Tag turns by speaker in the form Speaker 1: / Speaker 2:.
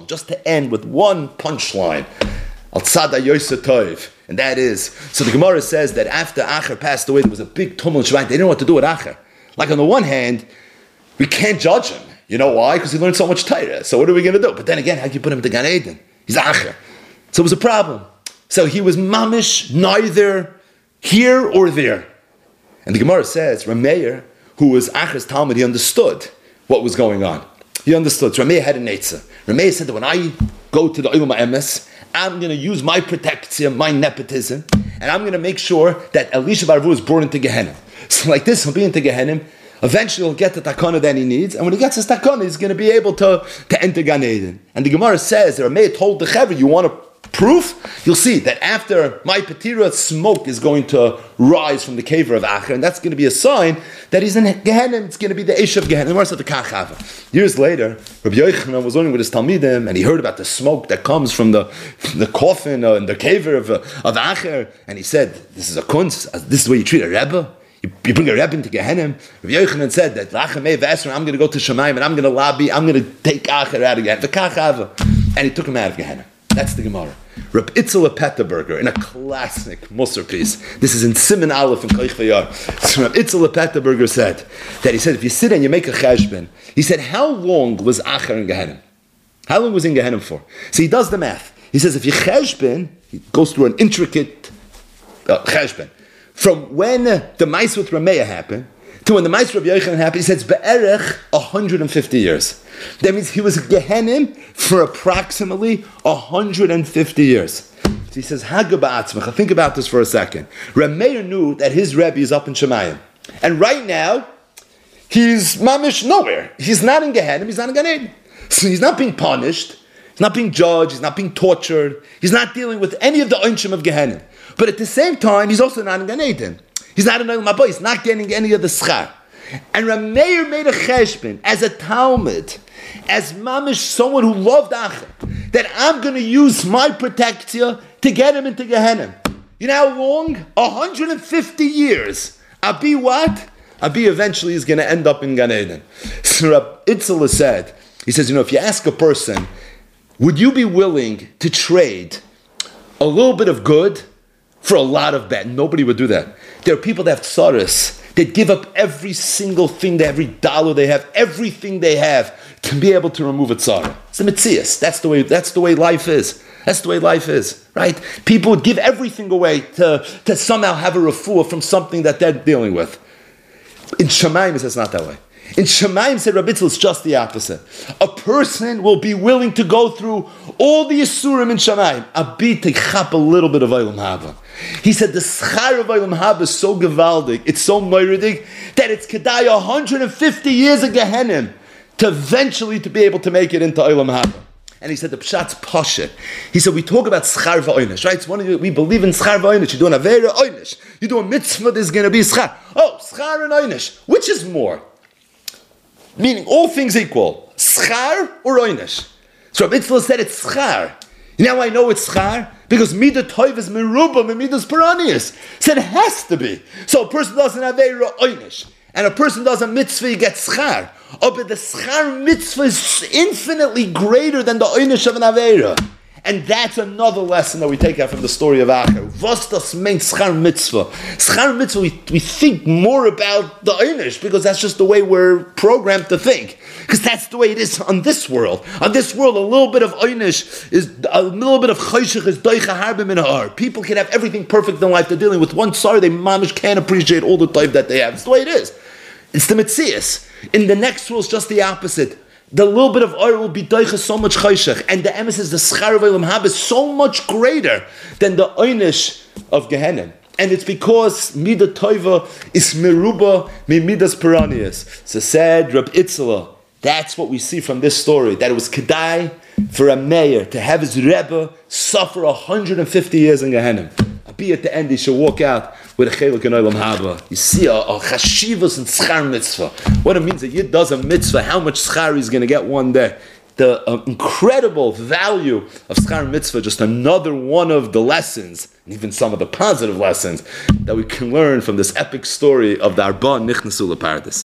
Speaker 1: just to end with one punchline. Al tzada yosa tov. And that is, so the Gemara says that after Acher passed away, there was a big tumult. They didn't know what to do with Acher. Like on the one hand, we can't judge him. You know why? Because he learned so much Torah. So what are we going to do? But then again, how can you put him to Gan Eden? He's Acher. So it was a problem. So he was mamish, neither here or there. And the Gemara says, Rameir, who was Acher's Talmud, he understood what was going on. He understood. So Rameir had an Eitzah. Rameir said that when I go to the Olam HaEmes, I'm going to use my protection, my nepotism, and I'm going to make sure that Elisha Barvu is brought into Gehenna. So like this, he'll be into Gehenna. Eventually, he'll get the takana that he needs, and when he gets his takana, he's going to be able to enter Gan Eden. And the Gemara says that Rameir told the Chaver, you want proof? You'll see that after my Petira, smoke is going to rise from the caver of Acher, and that's going to be a sign that he's in Gehenna. It's going to be the Eish of Gehenna. Years later, Rabbi Yochanan was learning with his Talmidim, and he heard about the smoke that comes from the coffin and the caver of Acher, and he said, this is a kunz, this is the way you treat a Rebbe? You bring a Rebbe into Gehenna? Rabbi Yochanan said that I'm going to go to Shemaim, and I'm going to lobby, I'm going to take Acher out of Gehenna. And he took him out of Gehenna. That's the Gemara. Reb Itzel Petterberger, in a classic Musar piece. This is in Siman Aleph in Koich Vayar. So Reb Itzel Petterberger said that he said, if you sit and you make a cheshbon, he said, how long was Acher in Gehenna? How long was he in Gehenna for? So he does the math. He says, if you cheshbon, he goes through an intricate cheshbon. From when the mice with Rameya happened, to when the mice with Rabbi Yochanan happened, he says, be'erech 150 years. That means he was Gehenna for approximately 150 years. So he says, Haga ba'atzmecha, think about this for a second. Rameir knew that his Rebbe is up in Shemayim. And right now, he's mamish nowhere. He's not in Gehenna, he's not in Gan Eden. So he's not being punished, he's not being judged, he's not being tortured, he's not dealing with any of the onshim of Gehenna. But at the same time, he's also not in Gan Eden. He's not in Olam Haba, he's not getting any of the schar. And Rameir made a cheshbon as a Talmud, as mamish, someone who loved Acher, that I'm going to use my protection to get him into Gehenna. You know how long? 150 years. Abi what? Abi eventually is going to end up in Gan Eden. So Rab Itzel said, he says, if you ask a person, would you be willing to trade a little bit of good for a lot of bad? Nobody would do that. There are people that have tsaras. They'd give up every single thing, every dollar they have, everything they have to be able to remove a tzara. It's the mitzias. That's the way life is. That's the way life is, right? People would give everything away to somehow have a refuah from something that they're dealing with. In Shemaim, it says not that way. In Shemaim, said Rabbi Itzel, it's just the opposite. A person will be willing to go through all the Yisurim in Shemaim, abi teichap a little bit of Olam Haba. He said the schar of Olam Haba is so gewaldig, it's so moiridig, that it's kedai 150 years of Gehenna to eventually to be able to make it into Olam Haba. And he said the pshat's pasha. He said we talk about schar v'oinish, right? It's one of you, we believe in schar v'oinish. You do an avera oinish. You do a mitzvah, there's going to be schar. Oh, schar and oinish. Which is more? Meaning all things equal. Schar or oinish? So Rabbi Itzel said it's schar. Now I know it's schar because midah toiv is merubah and midas paranias. Said it has to be. So a person doesn't have avera oinish, and a person does a mitzvah, he gets schar. Oh, but the schar mitzvah is infinitely greater than the oinish of an avera. And that's another lesson that we take out from the story of Acher. Was das meint schar mitzvah? Schar mitzvah, we think more about the einish because that's just the way we're programmed to think. Because that's the way it is on this world. On this world, a little bit of einish is, a little bit of choshech is doicha harbe min ha'ar. People can have everything perfect in life. They're dealing with one sorry, they mamish can't appreciate all the type that they have. It's the way it is. It's the mitzias. In the next world, it's just the opposite. The little bit of oil will be doicha so much choshech, and the emes is the schar of Olam Haba is so much greater than the einish of Gehenna. And it's because midah toiva is meruba mi midas paranias. So said Rab Itzel, that's what we see from this story, that it was kedai for a mayor to have his Rebbe suffer 150 years in Gehenna. Be at the end, he should walk out with a chelik in Olam Haba. You see a chashivas and schar mitzvah. What it means that Yid does a mitzvah, how much schar he's going to get one day. The incredible value of schar mitzvah, just another one of the lessons, and even some of the positive lessons that we can learn from this epic story of the Arba Nichnasu LeParadis.